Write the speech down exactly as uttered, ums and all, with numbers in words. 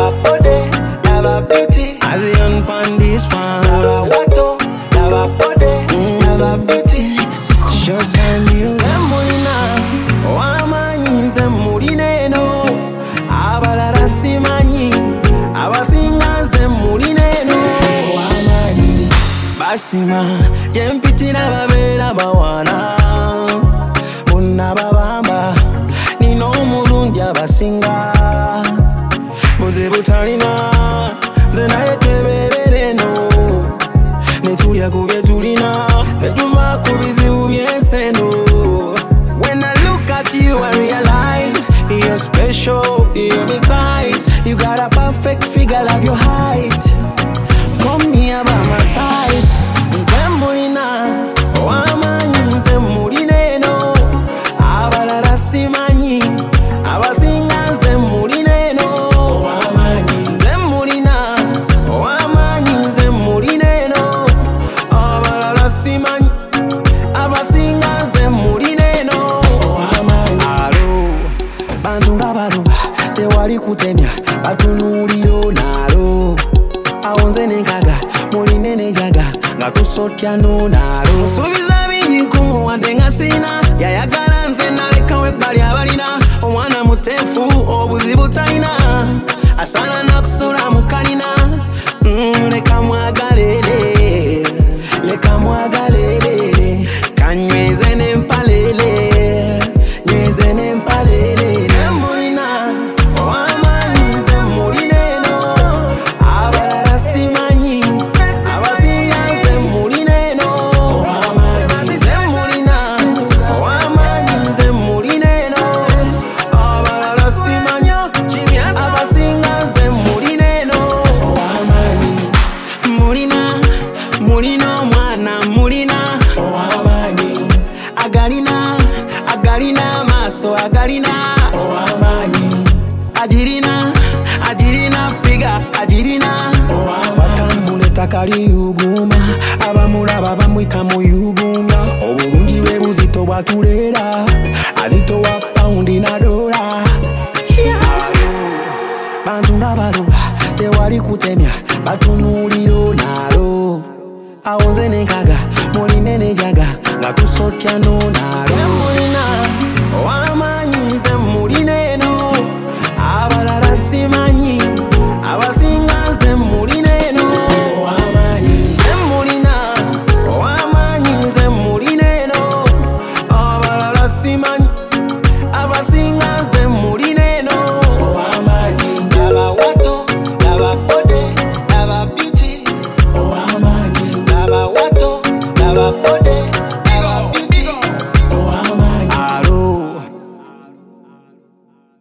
lava body, lava beauty. As a young pan this one, lava wato, lava body, mm. lava beauty. Short time music. Zemulina, wamanyi zemulina no. Abalala simanyi, abasinga zemulina no. Wamanyi, basima, jempitira babera bawana. Bonna babamba, nino omulungi abasinga. Buzibu talina, zenaye tweberere no. Netulya ku bye tulina, netuva ku bizibu by'enseno. When I look at you I realize you're special, you're my size. You got a perfect figure, love your height. Come here by my side. Nzemulina, wamanyi nzemulina no. Abalala simanyi, abasinga nzemulina no. Wamanyi nzemulina, wamanyi nzemulina no. Abalala simanyi, abasinga nzemulina no. Wamanyi alo, bantu nga baloba tewali kutemya, batunuulira nalo. Awo nze nenkaga, muline nejaga, nga tusotya nonalo. Nsuubiza bingi nkumuwadde nga sina, yayagala nze nalekawo ebbali abalina. Omwana muteefu obuzibu talina, asaana nakusula mu kalina. Mm, leka mwagalere, leka mwagalere, kanyweze n'empalere, nyweze n'empalere. Zemulina, wamanyi zemulina no. Abalala simanyi, abasinga zemulina no. Wamanyi zemulina, wamanyi zemulina no. Abalala simanyi, abasinga zemulina no. Wamanyi mulina, mulina omwana mulina. Wamanyi agalina, agalina maaso agalina. Wamanyi agirina, agirina figa agirina. Watambula ettaka liyuguma, abamulaba bamwita muyugumya. Obulungi bwe buzito bwatuleera, azitowa paundi na dola. Bantu nga baloba tewali kutemya,